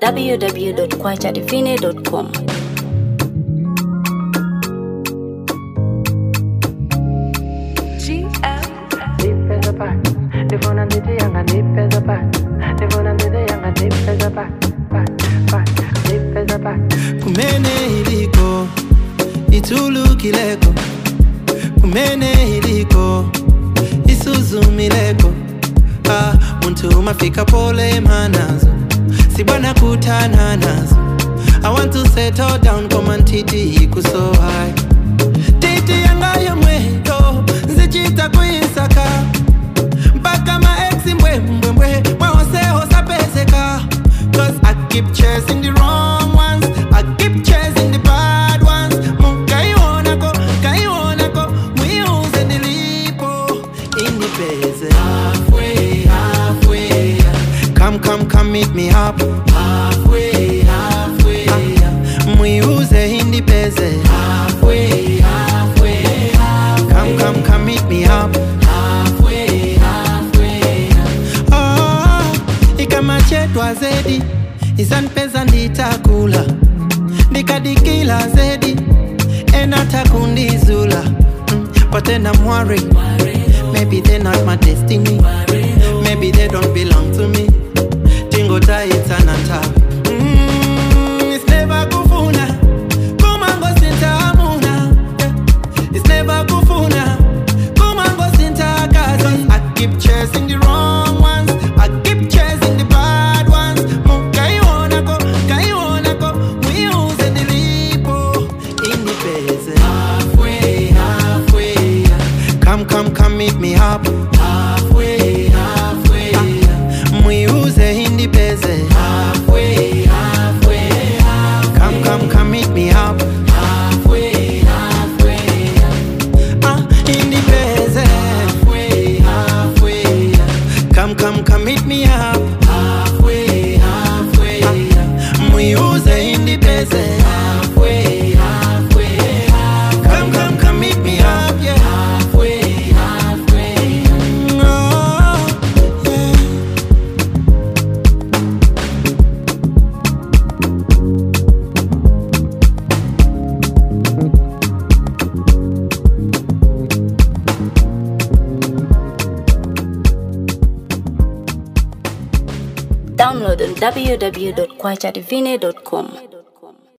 www.kwachadivine.com. Kumene iliko itulukileko, kumene iliko isuzumileko. Muntu mafika pole manazo, sibana kutana nazo. I want to settle down, come and titi iku so high. Titi yanga yomweto, nzichita kuisaka mpaka ma exi mbwe mwose hosa peseka. Cause I keep chasing the wrong ones, I keep chasing the bad ones. Mukaiona ko, mwiuze nilipo in the base. Halfway, come meet me up. Halfway, mwiuze in the base. Halfway, come meet me up. Halfway. Oh, ikamachetwa zedi izanipeza nditakula ndikadikila zedi enatakundizula. But then I'm worried, maybe they're not my destiny, maybe they don't belong to me. Tingo it's an attack. It's never kufuna kumango sintamuna, it's never kufuna kumango sintakazi. I keep chasing the wrong ones, I keep chasing the bad ones. Mukaiona ko, mwiuze nilipo in the base. Halfway, come meet me up. Halfway, mwiuze in the base. Halfway, come meet me up. Halfway, in the base. Halfway, come meet me up. Halfway, mwiuze in the base. Halfway, come meet me up, yeah. Halfway. Download on www.kwachadivine.com.